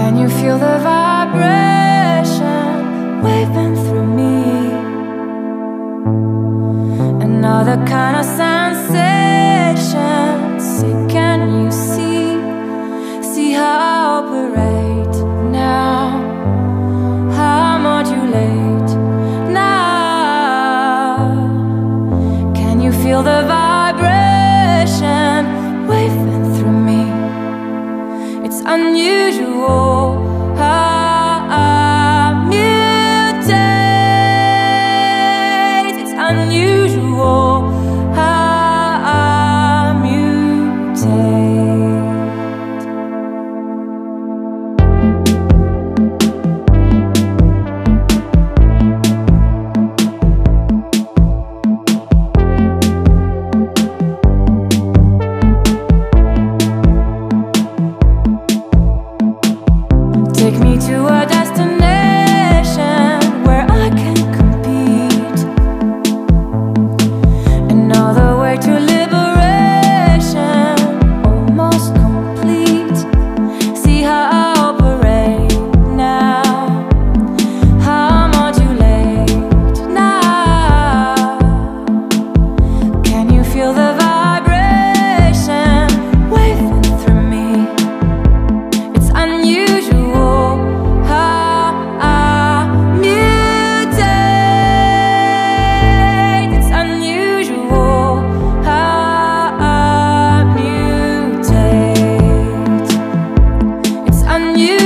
Can you feel the vibration waving through me? Another kind of sensation. Say, can you see how I operate now? How I modulate now? Can you feel the vibration waving through me? It's unusual how I mutate. It's unusual how I mutate. Take me to a destination where I can compete. Another way to liberation, almost complete. See how I operate now, how I modulate now. Can you feel the vibration waving through me? It's unusual how I mutate. It's unusual how I mutate. It's unusual.